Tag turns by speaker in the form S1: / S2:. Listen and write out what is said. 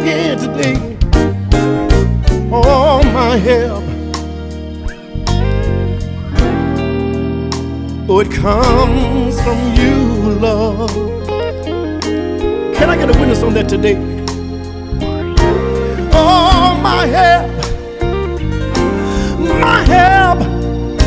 S1: here today. All my help, oh, it comes from you, Lord. Can I get a witness on that today? All my help